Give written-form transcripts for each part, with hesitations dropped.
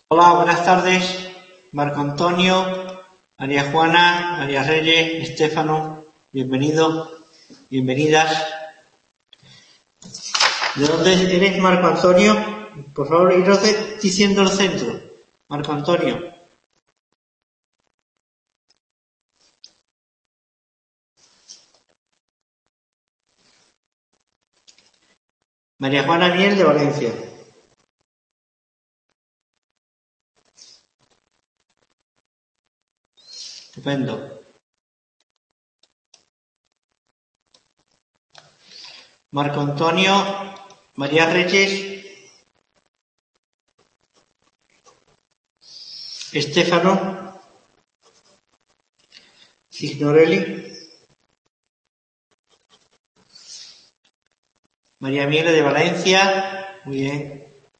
Hola, buenas tardes. Marco Antonio, María Juana, María Reyes, Estéfano, bienvenidos, bienvenidas. ¿De dónde eres, Marco Antonio? Por favor, iros diciendo el centro. Marco Antonio. María Juana Miel, de Valencia. Estupendo. Marco Antonio, María Reyes, Estéfano, Signorelli, María Miel, de Valencia. Muy bien.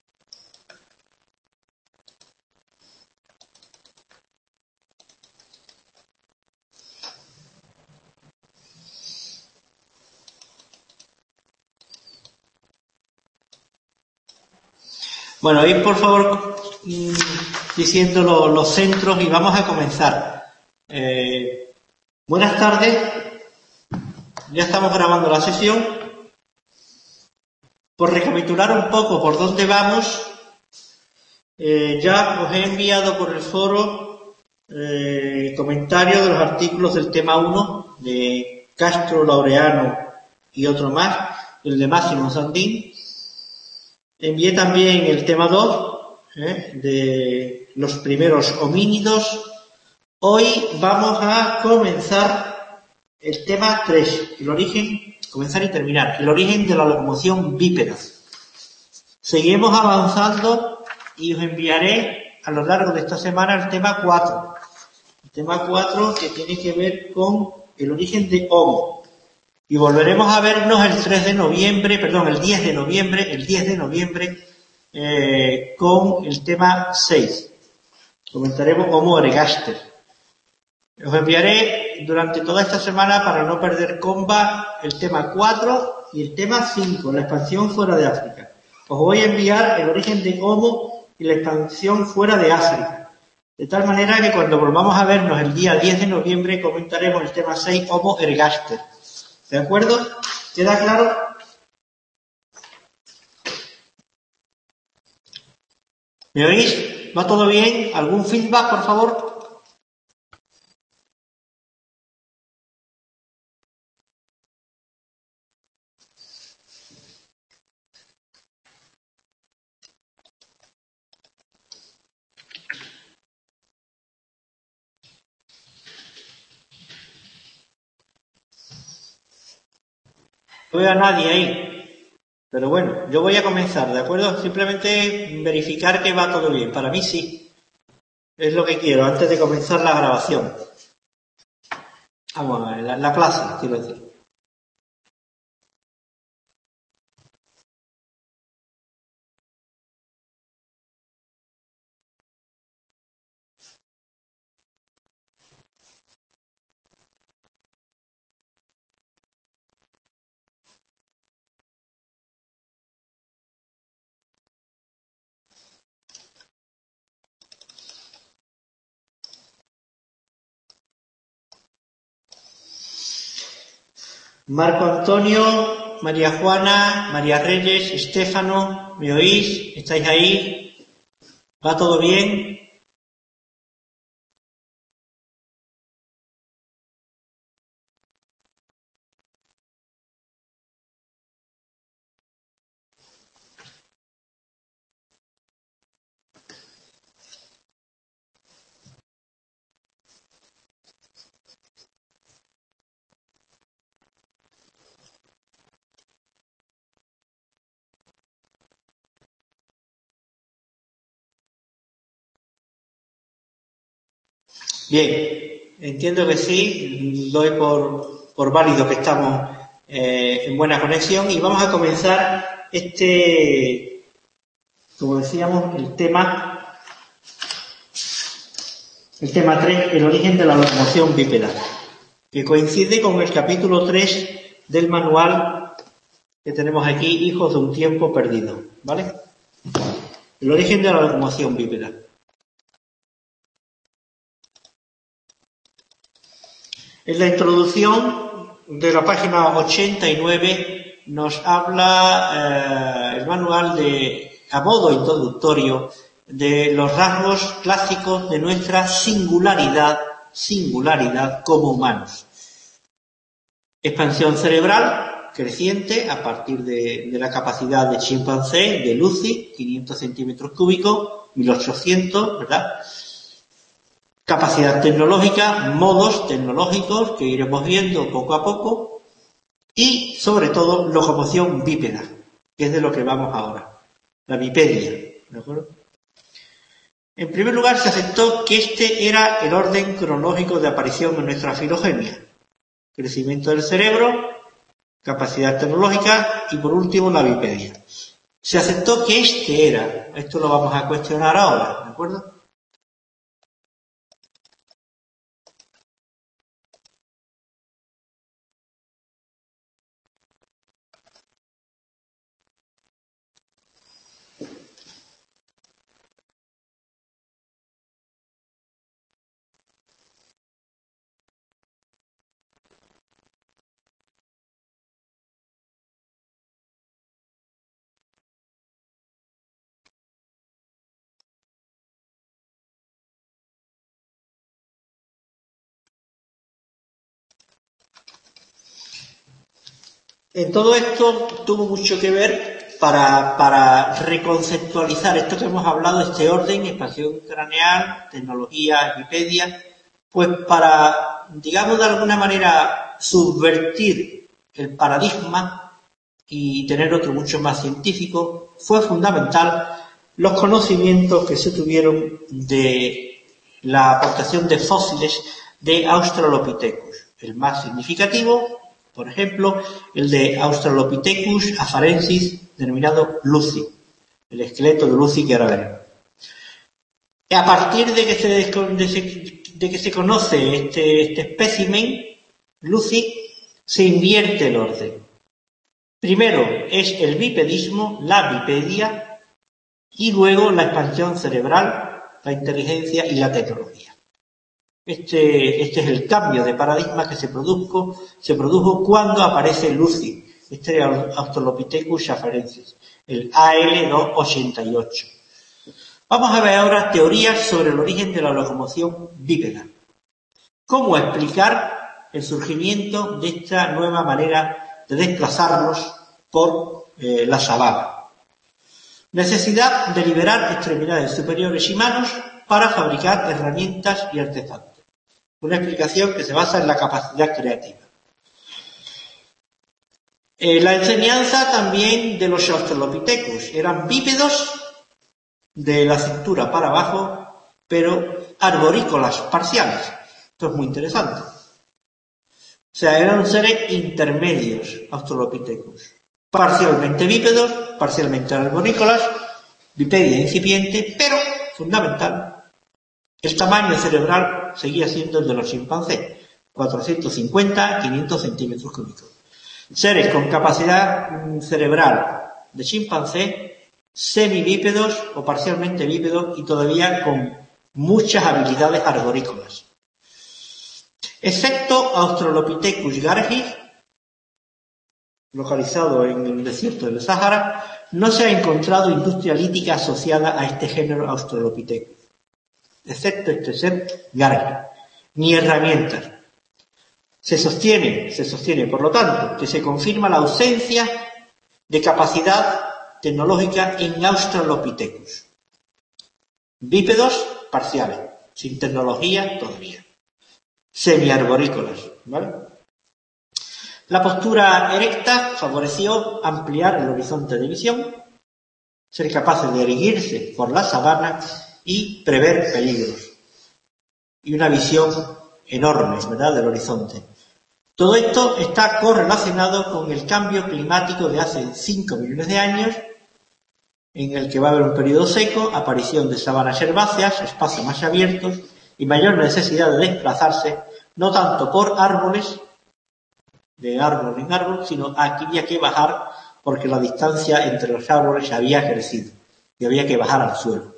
Bueno, ir por favor diciendo los centros y vamos a comenzar. Buenas tardes. Ya estamos grabando la sesión. Por recapitular un poco por dónde vamos, ya os he enviado por el foro comentarios de los artículos del tema 1 de Castro, Laureano y otro más, el de Máximo Sandín. Envié también el tema 2 de los primeros homínidos. Hoy vamos a comenzar el tema 3, el origen, comenzar y terminar, el origen de la locomoción bípeda. Seguimos avanzando y os enviaré a lo largo de esta semana el tema 4. El tema 4 que tiene que ver con el origen de Homo. Y volveremos a vernos el 10 de noviembre, con el tema 6. Comentaremos Homo ergaster. Os enviaré durante toda esta semana, para no perder comba, el tema 4 y el tema 5, la expansión fuera de África. Os voy a enviar el origen de Homo y la expansión fuera de África. De tal manera que cuando volvamos a vernos el día 10 de noviembre comentaremos el tema 6, Homo ergaster. ¿De acuerdo? ¿Queda claro? ¿Me oís? ¿Va todo bien? ¿Algún feedback, por favor? No veo a nadie ahí. Pero bueno, yo voy a comenzar, ¿de acuerdo? Simplemente verificar que va todo bien. Para mí sí. Es lo que quiero antes de comenzar la grabación. Vamos a ver, la clase, quiero decir. Marco Antonio, María Juana, María Reyes, Estéfano, ¿me oís? ¿Estáis ahí? ¿Va todo bien? Bien, entiendo que sí, doy por válido que estamos en buena conexión y vamos a comenzar como decíamos, el tema 3, el origen de la locomoción bípeda, que coincide con el capítulo 3 del manual que tenemos aquí, Hijos de un tiempo perdido, ¿vale? El origen de la locomoción bípeda. En la introducción de la página 89 nos habla el manual a modo introductorio de los rasgos clásicos de nuestra singularidad como humanos. Expansión cerebral creciente a partir de la capacidad de chimpancé, de Lucy, 500 centímetros cúbicos, 1800, ¿verdad? Capacidad tecnológica, modos tecnológicos que iremos viendo poco a poco y, sobre todo, locomoción bípeda, que es de lo que vamos ahora, la bipedia, ¿de acuerdo? En primer lugar, se aceptó que este era el orden cronológico de aparición en nuestra filogenia. Crecimiento del cerebro, capacidad tecnológica y, por último, la bipedia. Se aceptó que este era, esto lo vamos a cuestionar ahora, ¿de acuerdo? En todo esto tuvo mucho que ver para reconceptualizar esto que hemos hablado, este orden, expansión craneal, tecnología, bipedia, pues para, digamos de alguna manera, subvertir el paradigma y tener otro mucho más científico, fue fundamental los conocimientos que se tuvieron de la aportación de fósiles de Australopithecus. El más significativo, por ejemplo, el de Australopithecus afarensis, denominado Lucy, el esqueleto de Lucy que ahora veremos. A partir de que se conoce este espécimen, Lucy, se invierte el orden. Primero es el bipedismo, la bipedia, y luego la expansión cerebral, la inteligencia y la tecnología. Este es el cambio de paradigma que se produjo cuando aparece Lucy, este Australopithecus afarensis, el AL288. Vamos a ver ahora teorías sobre el origen de la locomoción bípeda. ¿Cómo explicar el surgimiento de esta nueva manera de desplazarnos por la sabana? Necesidad de liberar extremidades superiores y manos para fabricar herramientas y artefactos. Una explicación que se basa en la capacidad creativa. La enseñanza también de los Australopithecus. Eran bípedos de la cintura para abajo, pero arborícolas parciales. Esto es muy interesante. O sea, eran seres intermedios, Australopithecus. Parcialmente bípedos, parcialmente arborícolas, bipedia incipiente, pero fundamental. El tamaño cerebral seguía siendo el de los chimpancés, 450-500 centímetros cúbicos. Seres con capacidad cerebral de chimpancé, semibípedos o parcialmente bípedos y todavía con muchas habilidades arborícolas. Excepto Australopithecus gargis, localizado en el desierto del Sáhara, no se ha encontrado industria lítica asociada a este género Australopithecus, excepto este ser gargis, ni herramientas. Se sostiene, por lo tanto, que se confirma la ausencia de capacidad tecnológica en Australopithecus. Bípedos parciales, sin tecnología todavía. Semiarborícolas, ¿vale? La postura erecta favoreció ampliar el horizonte de visión, ser capaces de erguirse por la sabana y prever peligros. Y una visión enorme, ¿verdad?, del horizonte. Todo esto está correlacionado con el cambio climático de hace 5 millones de años, en el que va a haber un periodo seco, aparición de sabanas herbáceas, espacios más abiertos y mayor necesidad de desplazarse, no tanto por árboles, de árbol en árbol, sino aquí había que bajar porque la distancia entre los árboles había crecido y había que bajar al suelo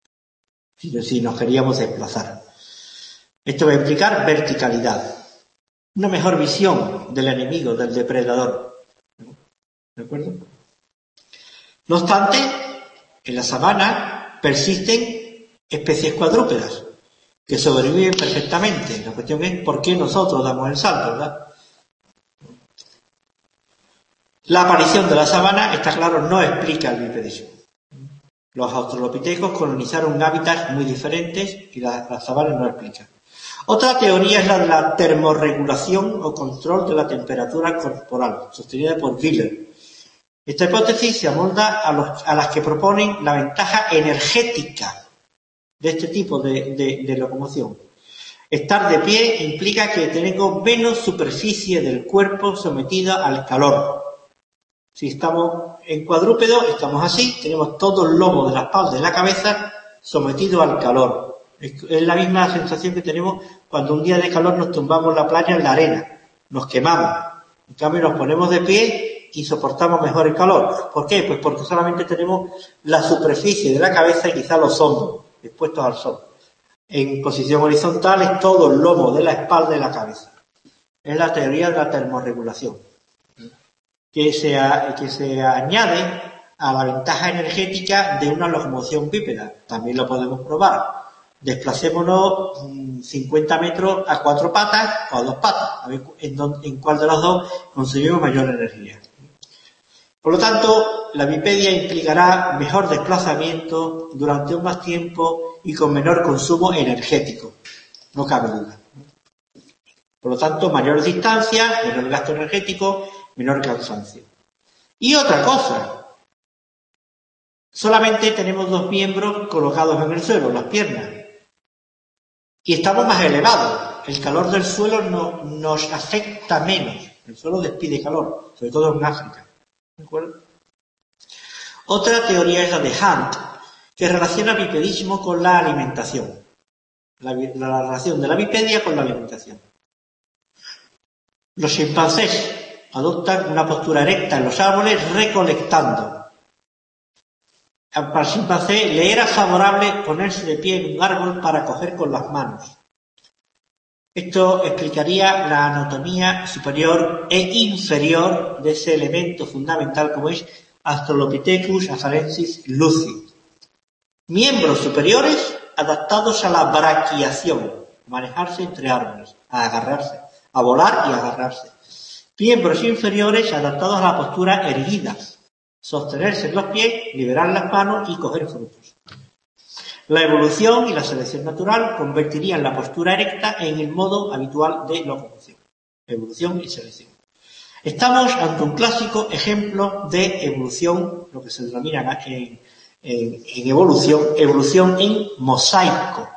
si nos queríamos desplazar. Esto va a implicar verticalidad. una mejor visión del enemigo, del depredador. ¿De acuerdo? No obstante, en la sabana persisten especies cuadrúpedas que sobreviven perfectamente. La cuestión es por qué nosotros damos el salto, ¿verdad? La aparición de la sabana, está claro, no explica el bipedismo. Los australopitecos colonizaron hábitats muy diferentes y la sabana no explica. Otra teoría es la de la termorregulación o control de la temperatura corporal, sostenida por Wheeler. Esta hipótesis se amolda a las que proponen la ventaja energética de este tipo de locomoción. Estar de pie implica que tenemos menos superficie del cuerpo sometida al calor. Si estamos en cuadrúpedo, estamos así, tenemos todo el lomo de la espalda y la cabeza sometido al calor. Es la misma sensación que tenemos cuando un día de calor nos tumbamos en la playa en la arena, nos quemamos. En cambio nos ponemos de pie y soportamos mejor el calor. ¿Por qué? Pues porque solamente tenemos la superficie de la cabeza y quizá los hombros expuestos al sol. En posición horizontal es todo el lomo de la espalda y la cabeza. Es la teoría de la termorregulación, que se añade a la ventaja energética de una locomoción bípeda. También lo podemos probar. Desplacémonos 50 metros a 4 patas o a 2 patas, a ver en cuál de las dos conseguimos mayor energía. Por lo tanto, la bipedia implicará mejor desplazamiento durante un más tiempo y con menor consumo energético, no cabe duda. Por lo tanto, mayor distancia, menor gasto energético, menor cansancio. Y otra cosa, solamente tenemos 2 miembros colocados en el suelo, las piernas, y estamos más elevados. El calor del suelo nos afecta menos. El suelo despide calor, sobre todo en África. ¿De acuerdo? Otra teoría es la de Hunt, que relaciona el bipedismo con la alimentación. La relación de la bipedia con la alimentación. Los chimpancés adoptan una postura erecta en los árboles recolectando. Para el chimpancé le era favorable ponerse de pie en un árbol para coger con las manos. Esto explicaría la anatomía superior e inferior de ese elemento fundamental como es Australopithecus afarensis luci. Miembros superiores adaptados a la braquiación, manejarse entre árboles, a agarrarse, a volar y agarrarse. Miembros inferiores adaptados a la postura erguida, sostenerse en los pies, liberar las manos y coger frutos. La evolución y la selección natural convertirían la postura erecta en el modo habitual de locomoción. Evolución y selección. Estamos ante un clásico ejemplo de evolución, lo que se denomina en evolución en mosaico.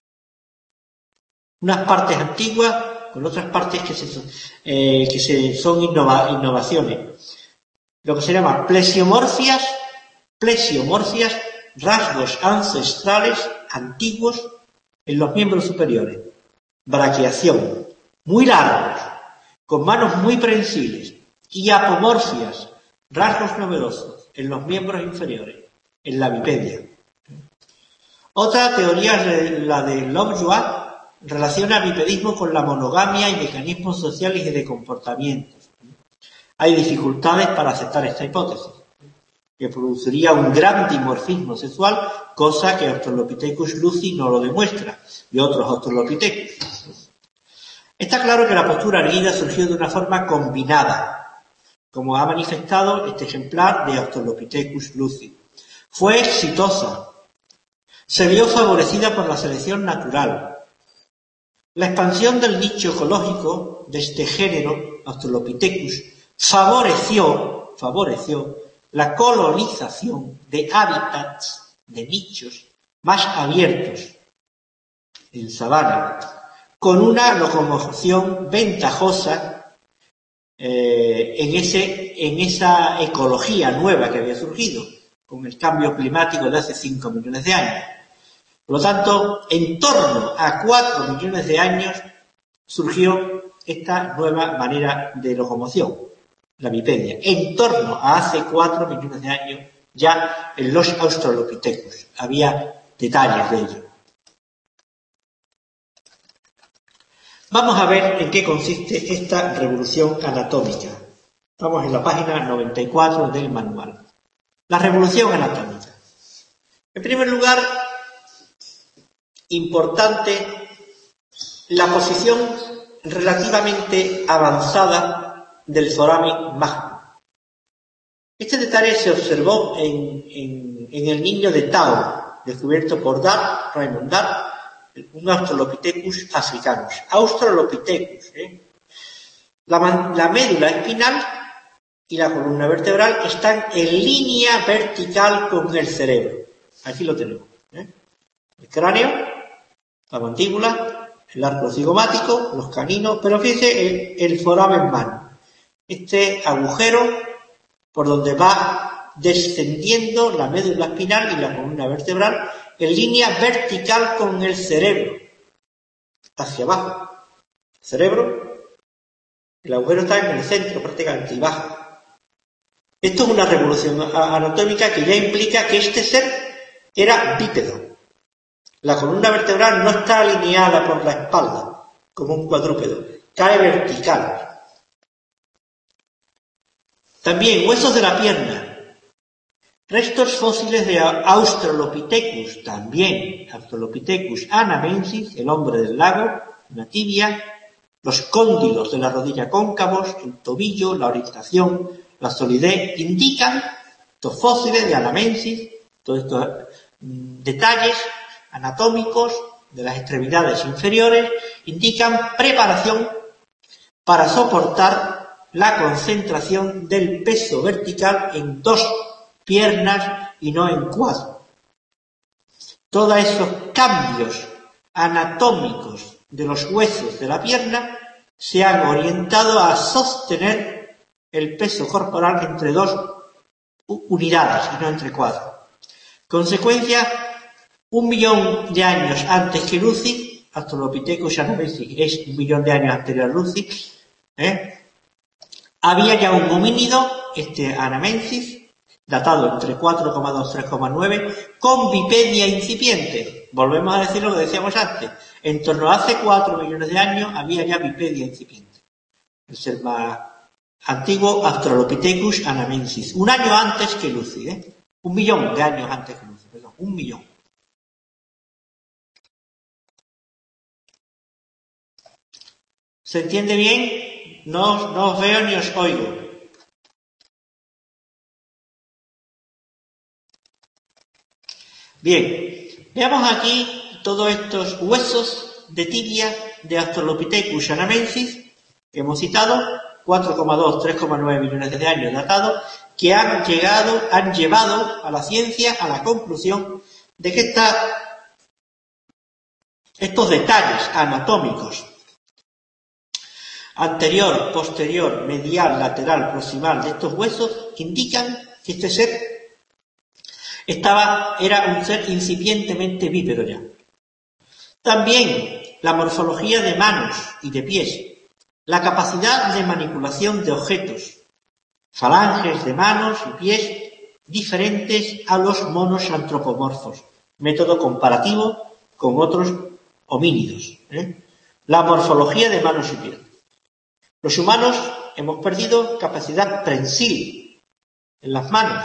Unas partes antiguas con otras partes que son innovaciones. Lo que se llama plesiomorfias, rasgos ancestrales antiguos en los miembros superiores. Braquiación, muy largos, con manos muy prensiles, y apomorfias, rasgos novedosos en los miembros inferiores, en la bipedia. Otra teoría es la de Lovejoy, relaciona el bipedismo con la monogamia y mecanismos sociales y de comportamientos. Hay dificultades para aceptar esta hipótesis, que produciría un gran dimorfismo sexual, cosa que Australopithecus luci no lo demuestra, y otros Australopithecus. Está claro que la postura erguida surgió de una forma combinada, como ha manifestado este ejemplar de Australopithecus luci. Fue exitosa. Se vio favorecida por la selección natural. La expansión del nicho ecológico de este género, Australopithecus, favoreció la colonización de hábitats, de nichos más abiertos en sabana, con una locomoción ventajosa en esa ecología nueva que había surgido con el cambio climático de hace 5 millones de años. Por lo tanto, en torno a 4 millones de años surgió esta nueva manera de locomoción, la bipedia. En torno a hace 4 millones de años ya en los Australopithecus había detalles de ello. Vamos a ver en qué consiste esta revolución anatómica. Estamos en la página 94 del manual. La revolución anatómica. En primer lugar, importante la posición relativamente avanzada del foramen magno. Este detalle se observó en el niño de Tao, descubierto por Raymond Dart, un Australopithecus africanus. Australopithecus. La médula espinal y la columna vertebral están en línea vertical con el cerebro. Aquí lo tenemos. El cráneo, la mandíbula, el arco cigomático, los caninos, pero fíjese el foramen magno. Este agujero por donde va descendiendo la médula espinal y la columna vertebral en línea vertical con el cerebro, hacia abajo. El cerebro, el agujero está en el centro prácticamente y baja. Esto es una revolución anatómica que ya implica que este ser era bípedo. La columna vertebral no está alineada por la espalda, como un cuadrúpedo, cae vertical. También huesos de la pierna, restos fósiles de Australopithecus, también Australopithecus anamensis, el hombre del lago, una tibia, los cóndilos de la rodilla cóncavos, el tobillo, la orientación, la solidez, indican estos fósiles de anamensis, todos estos detalles anatómicos de las extremidades inferiores, indican preparación para soportar la concentración del peso vertical en dos piernas y no en cuatro. Todos esos cambios anatómicos de los huesos de la pierna se han orientado a sostener el peso corporal entre dos unidades y no entre cuatro. Consecuencia, 1 millón de años antes que Lucy, Australopithecus anamensis es 1 millón de años anterior a Lucy, había ya un homínido, este anamensis, datado entre 4,2 y 3,9, con bipedia incipiente. Volvemos a decir lo que decíamos antes. En torno a hace 4 millones de años había ya bipedia incipiente. El ser más antiguo, Australopithecus anamensis. 1 año antes que Lucy, 1 millón de años antes que Lucy, perdón, 1 millón. ¿Se entiende bien? No os veo ni os oigo. Bien, veamos aquí todos estos huesos de tibia de Australopithecus anamensis que hemos citado, 4,2, 3,9 millones de años datados, que han llevado a la ciencia a la conclusión de que estos detalles anatómicos anterior, posterior, medial, lateral, proximal de estos huesos indican que este ser era un ser incipientemente bípedo ya. También la morfología de manos y de pies, la capacidad de manipulación de objetos, falanges de manos y pies diferentes a los monos antropomorfos, método comparativo con otros homínidos. La morfología de manos y pies. Los humanos hemos perdido capacidad prensil en las manos,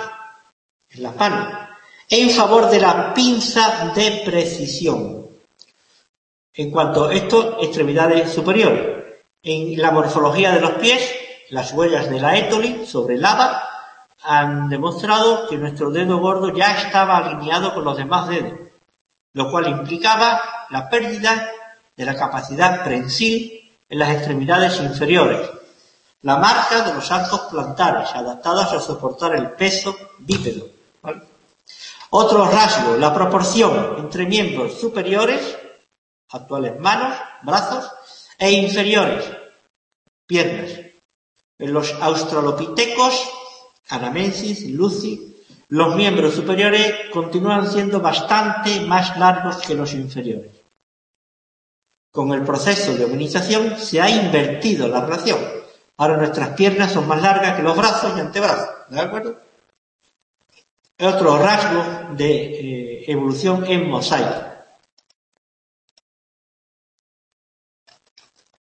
en favor de la pinza de precisión. En cuanto a esto, extremidades superiores. En la morfología de los pies, las huellas de la étoli sobre lava han demostrado que nuestro dedo gordo ya estaba alineado con los demás dedos, lo cual implicaba la pérdida de la capacidad prensil en las extremidades inferiores, la marca de los arcos plantares, adaptados a soportar el peso bípedo. ¿Vale? Otro rasgo, la proporción entre miembros superiores, actuales manos, brazos, e inferiores, piernas. En los australopithecus, anamensis y lucy, los miembros superiores continúan siendo bastante más largos que los inferiores. Con el proceso de hominización se ha invertido la relación. Ahora nuestras piernas son más largas que los brazos y antebrazos. ¿De acuerdo? Otro rasgo de evolución en mosaico.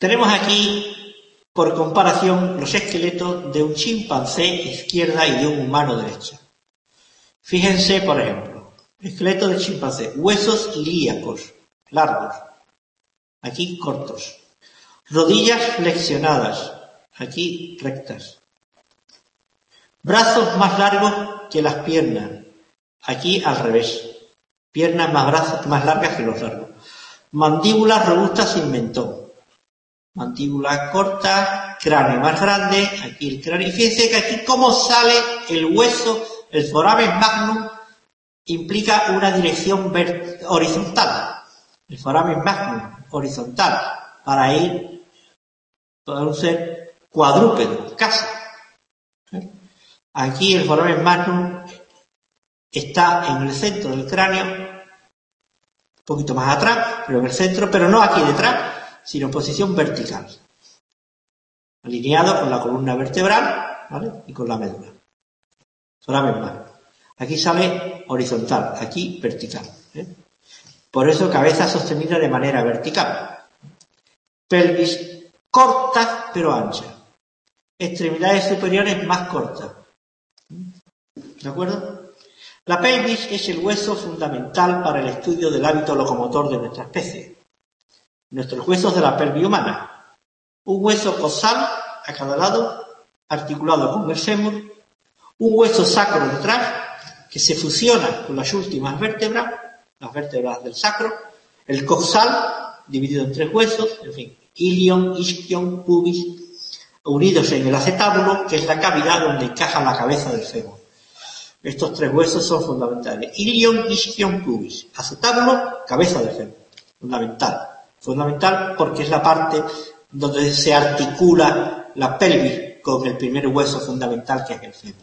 Tenemos aquí, por comparación, los esqueletos de un chimpancé izquierda y de un humano derecha. Fíjense, por ejemplo, esqueleto de chimpancé, huesos ilíacos, largos, aquí cortos, rodillas flexionadas, aquí rectas, brazos más largos que las piernas, aquí al revés, piernas más largas que los largos, mandíbulas robustas sin mentón, mandíbulas cortas, cráneo más grande, aquí el cráneo, y fíjense que aquí cómo sale el hueso, el foramen magnum implica una dirección horizontal, el foramen magnum horizontal, para un ser cuadrúpedo, casi. Aquí el foramen magnum está en el centro del cráneo, un poquito más atrás, pero en el centro, pero no aquí detrás, sino en posición vertical, alineado con la columna vertebral, ¿vale? Y con la médula. Foramen magnum. Aquí sale horizontal, aquí vertical. Por eso cabeza sostenida de manera vertical. Pelvis corta pero ancha. Extremidades superiores más cortas. ¿De acuerdo? La pelvis es el hueso fundamental para el estudio del hábito locomotor de nuestra especie. Nuestros huesos de la pelvis humana. Un hueso cosal a cada lado, articulado con el fémur. Un hueso sacro detrás, que se fusiona con las últimas vértebras, las vértebras del sacro. El coxal, dividido en 3 huesos, en fin, ilion, isquion, pubis, unidos en el acetábulo, que es la cavidad donde encaja la cabeza del fémur. Estos 3 huesos son fundamentales. Ilion, isquion, pubis. Acetábulo, cabeza del fémur. Fundamental. Fundamental porque es la parte donde se articula la pelvis con el primer hueso fundamental que es el fémur.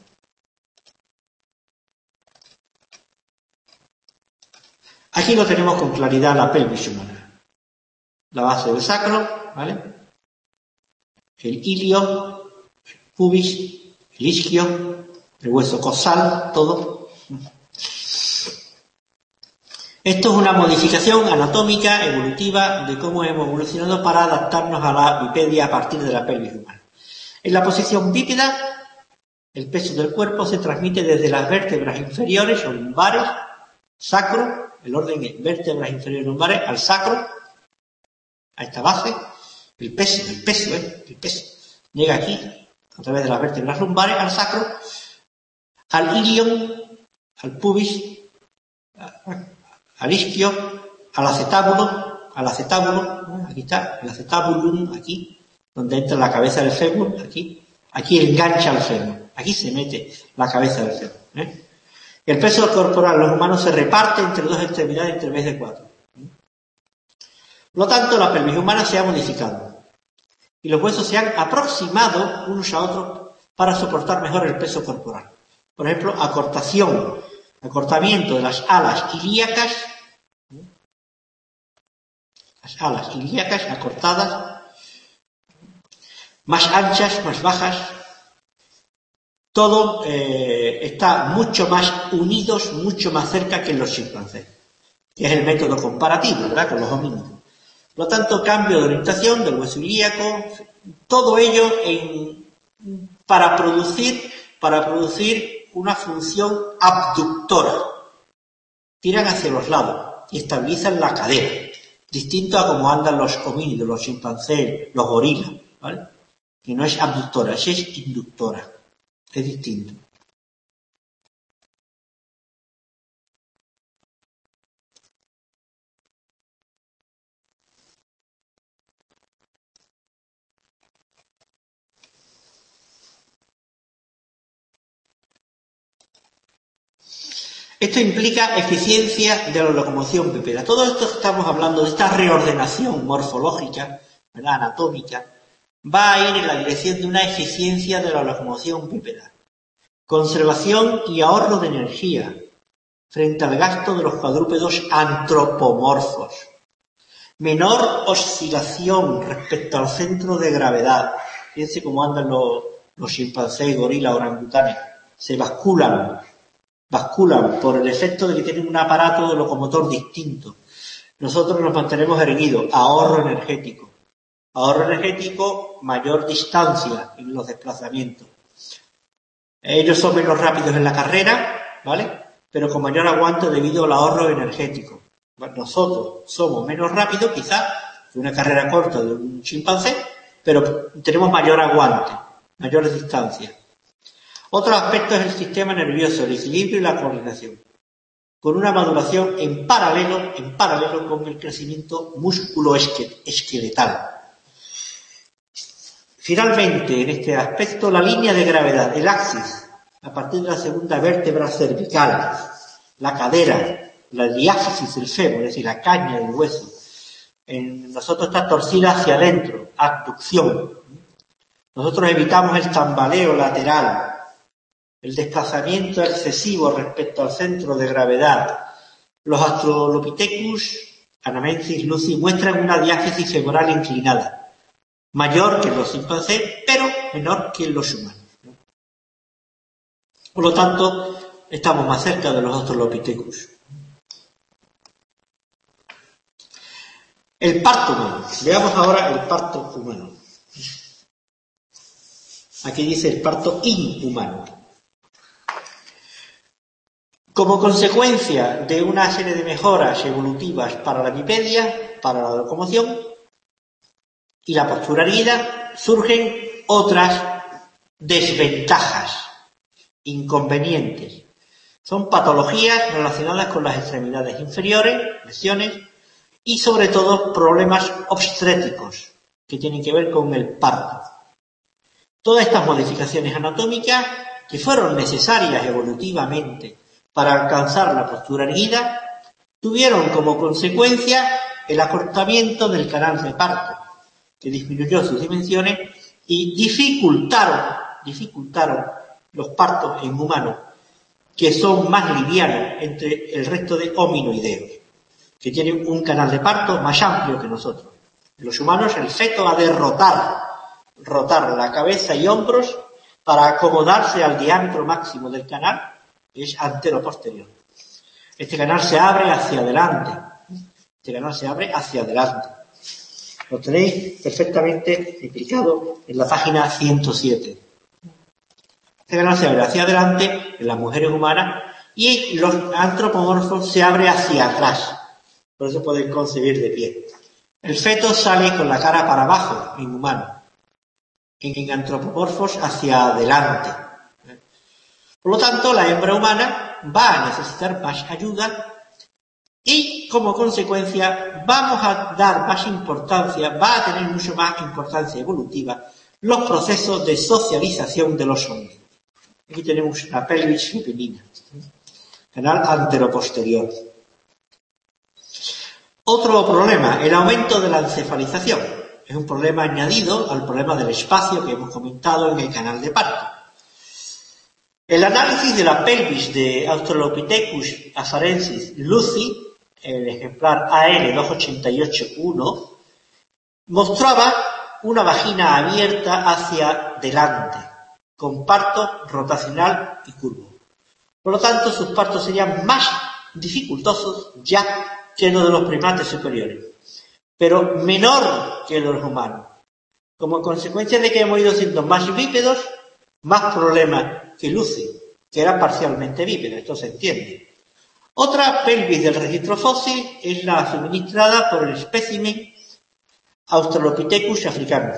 Aquí lo tenemos con claridad la pelvis humana. La base del sacro, ¿vale? El ilio, el pubis, el isquio, el hueso cosal, todo. Esto es una modificación anatómica, evolutiva, de cómo hemos evolucionado para adaptarnos a la bipedia a partir de la pelvis humana. En la posición bípeda, el peso del cuerpo se transmite desde las vértebras inferiores o lumbares, sacro, el orden es vértebras inferiores lumbares, al sacro, a esta base, el peso. Llega aquí, a través de las vértebras lumbares, al sacro, al ilion, al pubis, al isquio, al acetábulo, aquí está, el acetabulum, aquí, donde entra la cabeza del fémur, aquí engancha el fémur, aquí se mete la cabeza del fémur. El peso corporal de los humanos se reparte entre 2 extremidades entre vez de 4. Por lo tanto, la pelvis humana se ha modificado y los huesos se han aproximado unos a otros para soportar mejor el peso corporal. Por ejemplo, acortamiento de las alas ilíacas acortadas, más anchas, más bajas. Todo está mucho más unidos, mucho más cerca que en los chimpancés, que es el método comparativo, ¿verdad?, con los homínidos. Por lo tanto, cambio de orientación del hueso ilíaco, todo ello para producir una función abductora. Tiran hacia los lados y estabilizan la cadera, distinto a como andan los homínidos, los chimpancés, los gorilas, ¿vale? Que no es abductora, es inductora. Es distinto. Esto implica eficiencia de la locomoción bípeda. Todo esto que estamos hablando de esta reordenación morfológica, ¿verdad?, anatómica, va a ir en la dirección de una eficiencia de la locomoción bípeda. Conservación y ahorro de energía frente al gasto de los cuadrúpedos antropomorfos. Menor oscilación respecto al centro de gravedad. Fíjense cómo andan los chimpancés, gorilas, orangutanes. Se basculan por el efecto de que tienen un aparato locomotor distinto. Nosotros nos mantenemos erguidos, ahorro energético. Ahorro energético, mayor distancia en los desplazamientos. Ellos son menos rápidos en la carrera, ¿vale? Pero con mayor aguante debido al ahorro energético. Bueno, nosotros somos menos rápidos, quizás, que una carrera corta de un chimpancé, pero tenemos mayor aguante, mayor distancia. Otro aspecto es el sistema nervioso, el equilibrio y la coordinación, con una maduración en paralelo con el crecimiento músculo-esqueletal. Finalmente, en este aspecto, la línea de gravedad, el axis, a partir de la segunda vértebra cervical, la cadera, la diáfisis del fémur, es decir, la caña del hueso, en nosotros está torcida hacia adentro, abducción. Nosotros evitamos el tambaleo lateral, el desplazamiento excesivo respecto al centro de gravedad. Los Australopithecus, Anamensis, Lucy, muestran una diáfisis femoral inclinada, mayor que en los chimpancés, pero menor que en los humanos. Por lo tanto, estamos más cerca de los Australopithecus. El parto humano. Veamos ahora el parto humano. Aquí dice el parto inhumano. Como consecuencia de una serie de mejoras evolutivas para la bipedia, para la locomoción y la postura erguida, surgen otras desventajas, inconvenientes. Son patologías relacionadas con las extremidades inferiores, lesiones, y sobre todo problemas obstétricos que tienen que ver con el parto. Todas estas modificaciones anatómicas que fueron necesarias evolutivamente para alcanzar la postura erguida tuvieron como consecuencia el acortamiento del canal de parto, que disminuyó sus dimensiones y dificultaron los partos en humanos, que son más livianos entre el resto de hominoideos, que tienen un canal de parto más amplio que nosotros. En los humanos el feto ha de rotar la cabeza y hombros para acomodarse al diámetro máximo del canal, que es antero-posterior. Este canal se abre hacia adelante. Lo tenéis perfectamente explicado en la página 107. Este canal se abre hacia adelante en las mujeres humanas y los antropomorfos se abre hacia atrás. Por eso pueden concebir de pie. El feto sale con la cara para abajo en humano. En antropomorfos hacia adelante. Por lo tanto, la hembra humana va a necesitar más ayuda y, como consecuencia, vamos a dar más importancia, va a tener mucho más importancia evolutiva los procesos de socialización de los hombres. Aquí tenemos la pelvis femenina, canal anteroposterior. Otro problema, el aumento de la encefalización. Es un problema añadido al problema del espacio que hemos comentado en el canal de parto. El análisis de la pelvis de Australopithecus afarensis Lucy, el ejemplar AL288-1, mostraba una vagina abierta hacia delante, con parto rotacional y curvo. Por lo tanto, sus partos serían más dificultosos ya que los de los primates superiores, pero menor que los humanos. Como consecuencia de que hemos ido siendo más bípedos, más problemas que Lucy, que era parcialmente bípeda, esto se entiende. Otra pelvis del registro fósil es la suministrada por el espécimen Australopithecus africanus.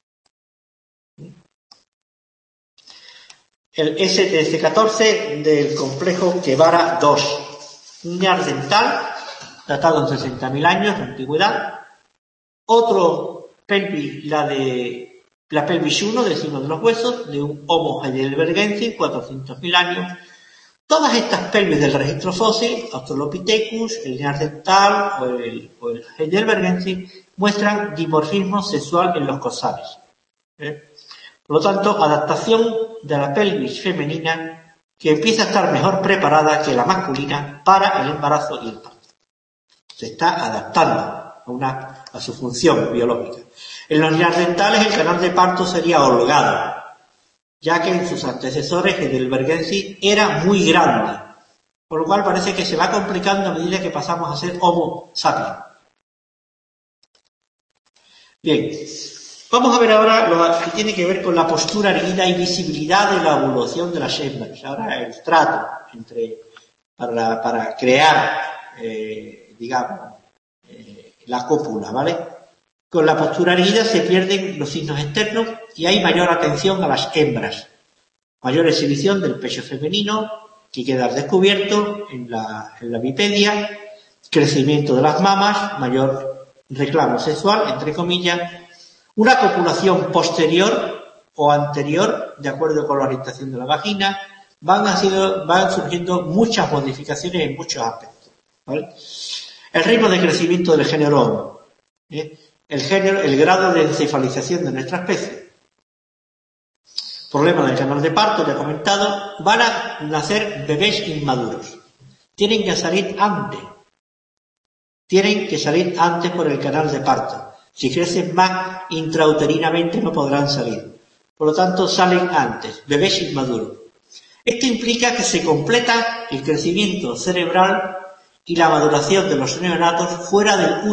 El STS-14 del complejo Guevara 2, un neandertal datado en 60.000 años de antigüedad. Otro pelvis, la pelvis 1 del signo de los huesos, de un Homo heidelbergensis, 400.000 años. Todas estas pelvis del registro fósil, Australopithecus, el neandertal o el heidelbergensis, muestran dimorfismo sexual en los corsales. Por lo tanto, adaptación de la pelvis femenina que empieza a estar mejor preparada que la masculina para el embarazo y el parto. Se está adaptando a su función biológica. En los neandertales el canal de parto sería holgado, ya que en sus antecesores heidelbergensis era muy grande, por lo cual parece que se va complicando a medida que pasamos a ser Homo sapiens. Bien, vamos a ver ahora lo que tiene que ver con la postura erguida y visibilidad de la evolución de las hembras. Ahora el trato para crear, la cópula, ¿vale? Con la postura erguida se pierden los signos externos y hay mayor atención a las hembras. Mayor exhibición del pecho femenino, que queda al descubierto en la bipedia, crecimiento de las mamas, mayor reclamo sexual, entre comillas, una copulación posterior o anterior, de acuerdo con la orientación de la vagina, van surgiendo muchas modificaciones en muchos aspectos, ¿vale? El ritmo de crecimiento del género Homo, el grado de encefalización de nuestra especie, problema del canal de parto, ya he comentado, van a nacer bebés inmaduros. Tienen que salir antes por el canal de parto. Si crecen más intrauterinamente no podrán salir. Por lo tanto, salen antes, bebés inmaduros. Esto implica que se completa el crecimiento cerebral y la maduración de los neonatos fuera del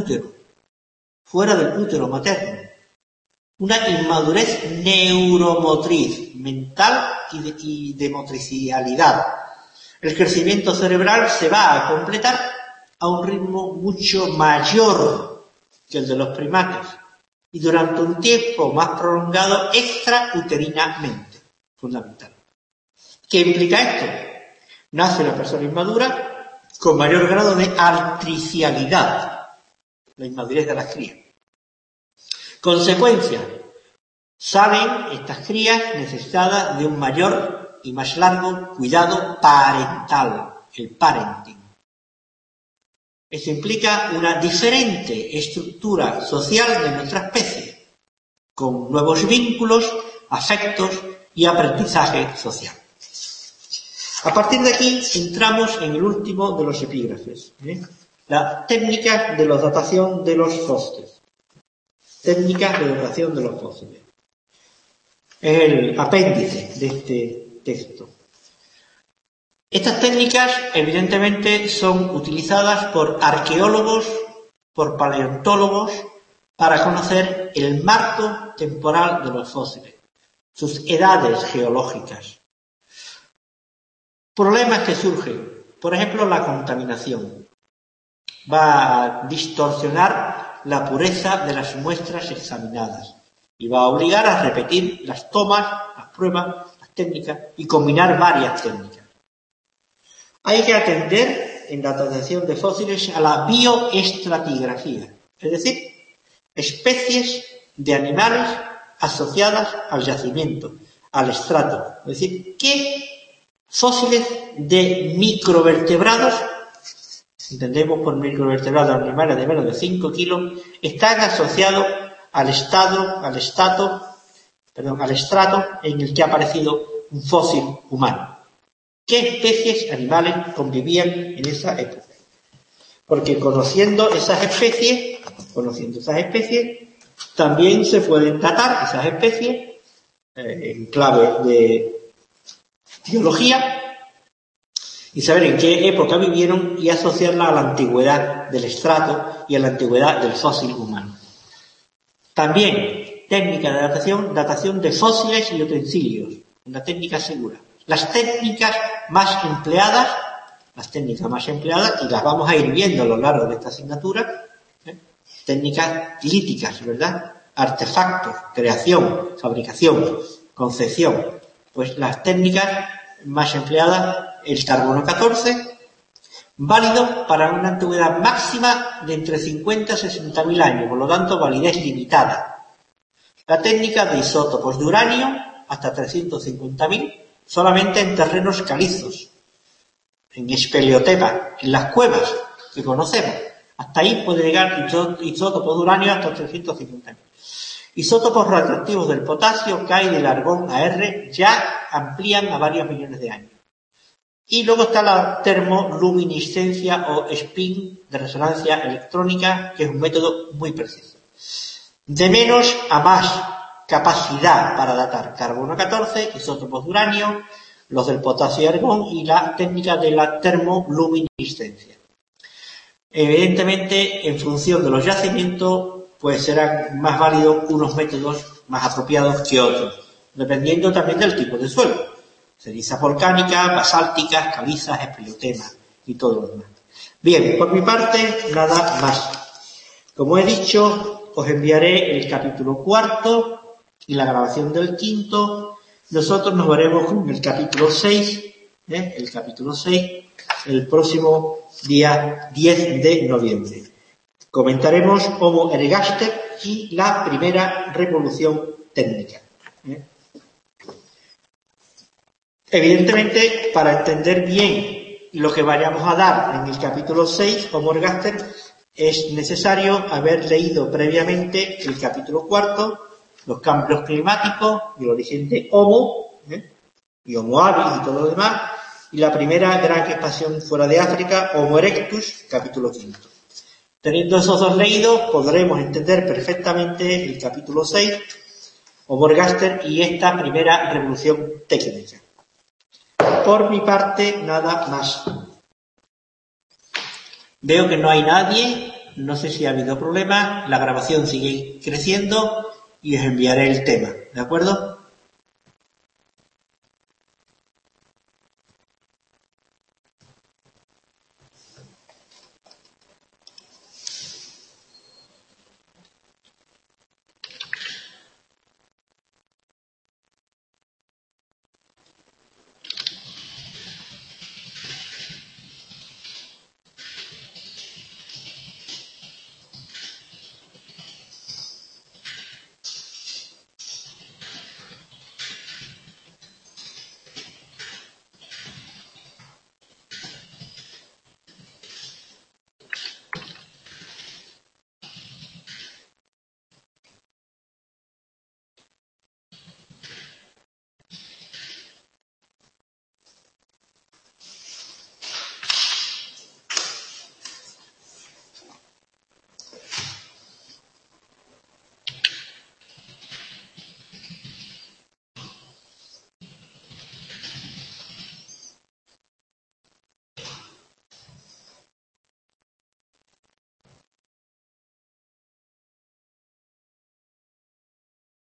útero materno. Una inmadurez neuromotriz, mental y de motricidad. El crecimiento cerebral se va a completar a un ritmo mucho mayor que el de los primates y durante un tiempo más prolongado extrauterinamente, fundamental. ¿Qué implica esto? Nace una persona inmadura con mayor grado de artificialidad, la inmadurez de las crías. Consecuencia, salen estas crías necesitadas de un mayor y más largo cuidado parental, el parenting. Esto implica una diferente estructura social de nuestra especie, con nuevos vínculos, afectos y aprendizaje social. A partir de aquí entramos en el último de los epígrafes, la técnica de la datación de los fósiles. Técnicas de datación de los fósiles. Es el apéndice de este texto. Estas técnicas, evidentemente, son utilizadas por arqueólogos, por paleontólogos, para conocer el marco temporal de los fósiles, sus edades geológicas. Problemas que surgen, por ejemplo, la contaminación. Va a distorsionar la pureza de las muestras examinadas y va a obligar a repetir las tomas, las pruebas, las técnicas y combinar varias técnicas. Hay que atender en la datación de fósiles a la bioestratigrafía, es decir, especies de animales asociadas al yacimiento, al estrato, es decir, qué fósiles de microvertebrados, entendemos por microvertebrados animales de menos de 5 kilos, están asociados al estrato en el que ha aparecido un fósil humano. ¿Qué especies animales convivían en esa época? Porque conociendo esas especies, también se pueden datar esas especies en clave de biología y saber en qué época vivieron y asociarla a la antigüedad del estrato y a la antigüedad del fósil humano. También técnica de datación de fósiles y utensilios, una técnica segura. Las técnicas más empleadas, y las vamos a ir viendo a lo largo de esta asignatura, técnicas líticas, ¿verdad? Artefactos, creación, fabricación, concepción. Pues las técnicas más empleadas, el carbono 14, válido para una antigüedad máxima de entre 50 y 60.000 años, por lo tanto validez limitada. La técnica de isótopos de uranio, hasta 350.000, solamente en terrenos calizos, en espeleotepas, en las cuevas que conocemos. Hasta ahí puede llegar isótopos de uranio hasta 350.000. Isótopos radioactivos del potasio, K y del argón AR ya amplían a varios millones de años. Y luego está la termoluminiscencia o spin de resonancia electrónica, que es un método muy preciso. De menos a más capacidad para datar carbono 14, isótopos de uranio, los del potasio y argón y la técnica de la termoluminiscencia. Evidentemente, en función de los yacimientos, pues serán más válidos unos métodos más apropiados que otros, dependiendo también del tipo de suelo. Cenizas volcánicas, basálticas, calizas, espeleotemas y todo lo demás. Bien, por mi parte, nada más. Como he dicho, os enviaré el capítulo 4 y la grabación del 5. Nosotros nos veremos con el capítulo 6, el próximo día 10 de noviembre. Comentaremos Homo ergaster y la primera revolución técnica. Evidentemente, para entender bien lo que vayamos a dar en el capítulo 6, Homo ergaster, es necesario haber leído previamente el capítulo 4, los cambios climáticos, el origen de Homo, y Homo habilis y todo lo demás, y la primera gran expansión fuera de África, Homo erectus, capítulo 5. Teniendo esos dos leídos, podremos entender perfectamente el capítulo 6, Homo ergaster y esta primera revolución técnica. Por mi parte, nada más. Veo que no hay nadie, no sé si ha habido problemas, la grabación sigue creciendo y os enviaré el tema, ¿de acuerdo?